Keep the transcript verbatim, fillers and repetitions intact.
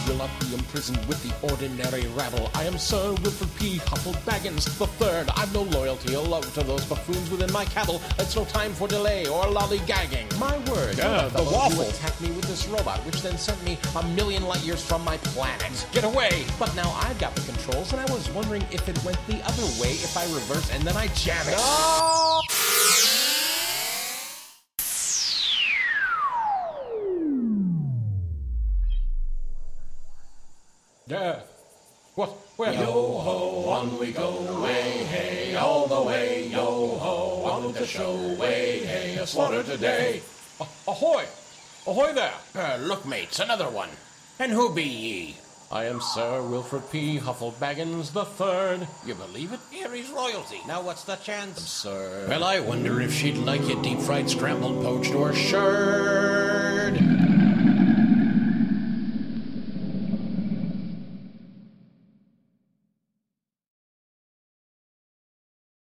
will not be imprisoned with the ordinary rabble. I am Sir Wilfred P. Hufflebaggins the Third. I've no loyalty or love to those buffoons within my cabal. It's no time for delay or lollygagging. My word, Yeah, the the waffle. who attacked me with this robot, which then sent me a million light years from my planet. Get away! But now I've got the controls, and I was wondering if it went the other way if I reverse and then I jam it. No! Yeah. What? Where? Yo-ho, on we go, way, hey, all the way, yo-ho, on with the show, way, hey, a slaughter today. Ah- ahoy! Ahoy there! Uh, look, mates, another one. And who be ye? I am Sir Wilfred P. Hufflebaggins the Third. You believe it? Aries royalty. Now what's the chance? Sir. Well, I wonder if she'd like you deep-fried, scrambled, poached, or shirred.